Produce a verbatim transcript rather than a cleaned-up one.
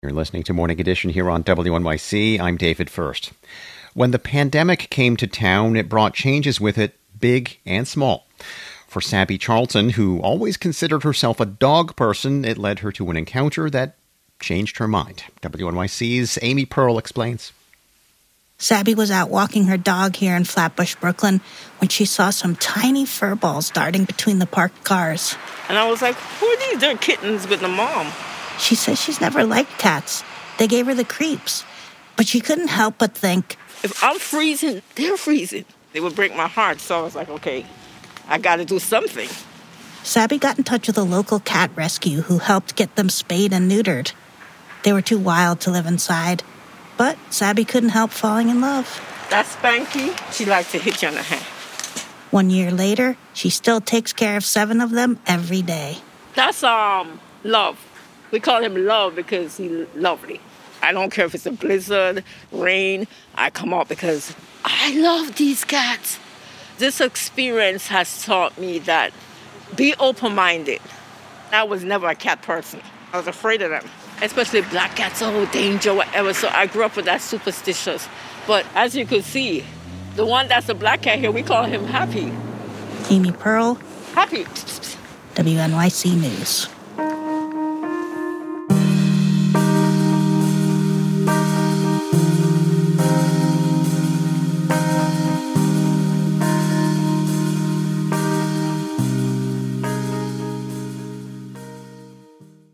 You're listening to Morning Edition here on W N Y C. I'm David First. When the pandemic came to town, it brought changes with it, big and small. For Sabby Charlton, who always considered herself a dog person, it led her to an encounter that changed her mind. W N Y C's Amy Pearl explains. Sabby was out walking her dog here in Flatbush, Brooklyn, when she saw some tiny fur balls darting between the parked cars. And I was like, who are these? They're kittens with the mom. She says she's never liked cats. They gave her the creeps. But she couldn't help but think, if I'm freezing, they're freezing. It would break my heart. So I was like, okay, I got to do something. Sabby got in touch with a local cat rescue who helped get them spayed and neutered. They were too wild to live inside. But Sabby couldn't help falling in love. That's Spanky. She likes to hit you on the hand. One year later, she still takes care of seven of them every day. That's um love. We call him Love because he's lovely. I don't care if it's a blizzard, rain. I come out because I love these cats. This experience has taught me that be open-minded. I was never a cat person. I was afraid of them, especially black cats, oh, danger, whatever. So I grew up with that superstitious. But as you could see, the one that's a black cat here, we call him Happy. Amy Pearl. Happy. W N Y C News.